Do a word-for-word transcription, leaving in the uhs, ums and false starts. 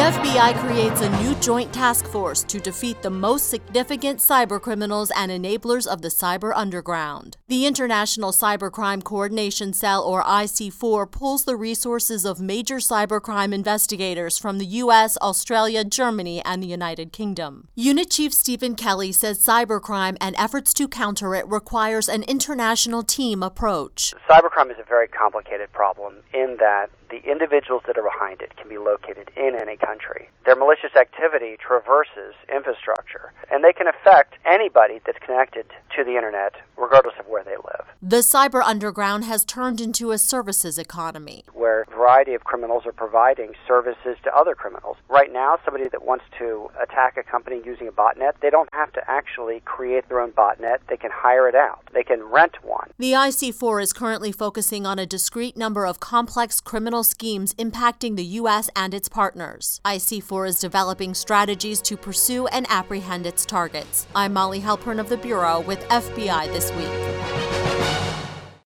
F B I creates a new joint task force to defeat the most significant cybercriminals and enablers of the cyber underground. The International Cybercrime Coordination Cell, or I C four, pulls the resources of major cybercrime investigators from the U S, Australia, Germany, and the United Kingdom. Unit Chief Stephen Kelly says cybercrime and efforts to counter it requires an international team approach. Cybercrime is a very complicated problem in that the individuals that are behind it can be located in any country. Their malicious activity traverses infrastructure, and they can affect anybody that's connected to the internet, regardless of where they live. The cyber underground has turned into a services economy, where a variety of criminals are providing services to other criminals. Right now, somebody that wants to attack a company using a botnet, they don't have to actually create their own botnet. They can hire it out. They can rent one. The I C four is currently focusing on a discrete number of complex criminal schemes impacting the U S and its partners. I C four is developing strategies to pursue and apprehend its targets. I'm Molly Halpern of the Bureau with F B I This Week.